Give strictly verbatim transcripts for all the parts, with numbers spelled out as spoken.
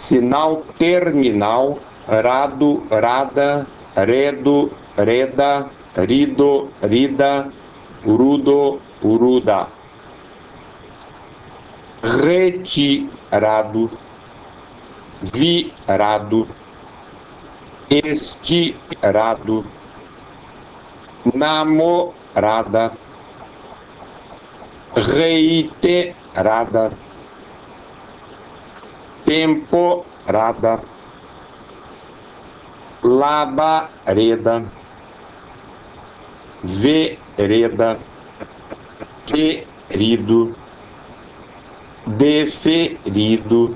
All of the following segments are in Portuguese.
sinal terminal, rado, rada, redo, reda, rido, rida, urudo, uruda. Retirado, virado, estirado, namorada, reiterada, temporada, labareda, vereda, querido, deferido,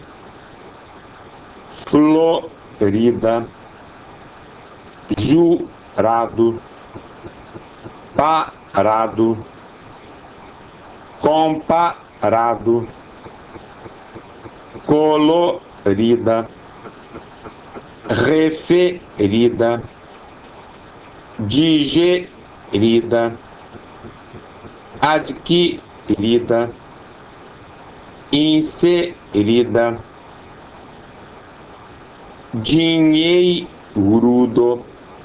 florida, jurado, parado, comparado, colorida, referida, digerida, adquirida, inserida, dinheirudo,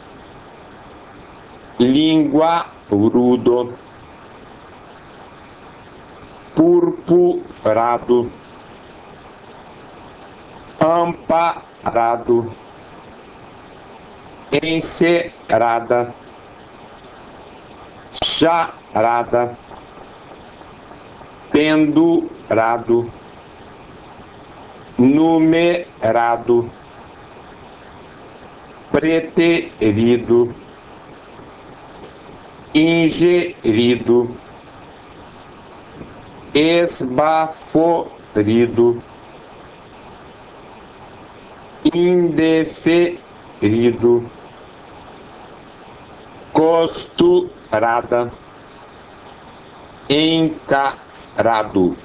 linguarudo, purpurado, amparado, encerada, charada, pendurado, numerado, preterido, ingerido, esbaforido, indeferido, costurada, encarado.